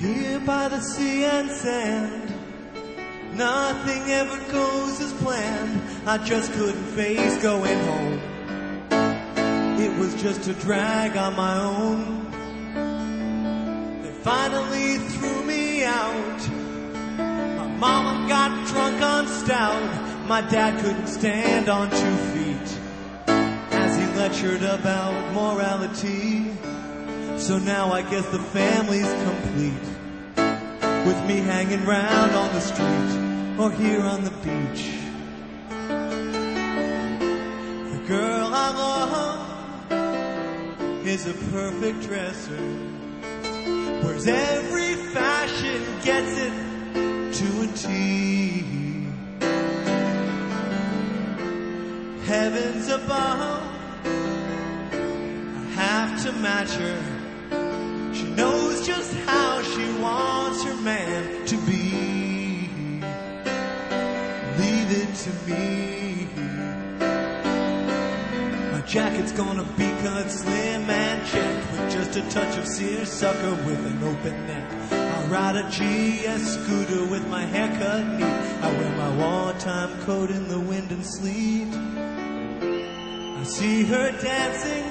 Here by the sea and sand, nothing ever goes as planned. I just couldn't face going home. It was just a drag on my own. They finally threw me out. My mama got drunk on stout. My dad couldn't stand on 2 feet as he lectured about morality. So now I guess the family's complete, with me hanging round on the street or here on the beach. The girl I love is a perfect dresser, wears every fashion, gets it to a T. Heavens above, I have to match her. She knows just how she wants her man to be. Leave it to me. My jacket's gonna be cut slim and checked with just a touch of seersucker with an open neck. I ride a GS scooter with my hair cut neat. I wear my wartime coat in the wind and sleet. I see her dancing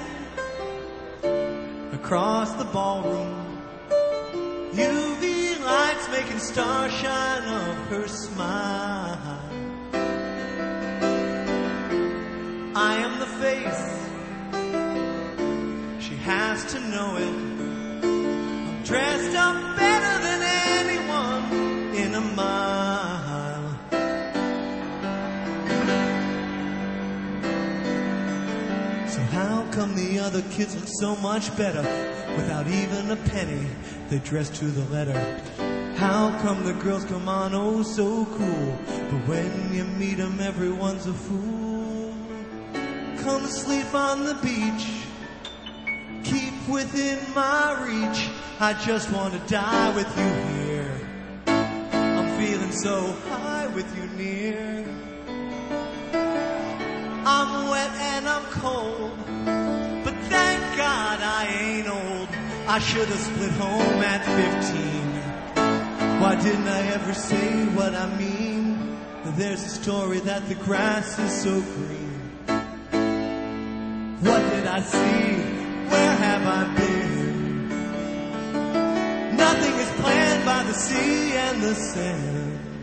across the ballroom, UV lights making starshine of her smile. I am the face, she has to know it. I'm dressed up better than anyone in a mile. So how come the other kids look so much better without even a penny? They dress to the letter. How come the girls come on oh so cool, but when you meet them everyone's a fool? Come sleep on the beach, keep within my reach. I just want to die with you here. I'm feeling so high with you near. I'm wet and I'm cold, but thank God I ain't old. I should have split home at 15. Why didn't I ever say what I mean? There's a story that the grass is so green. What did I see? Where have I been? Nothing is planned by the sea and the sand.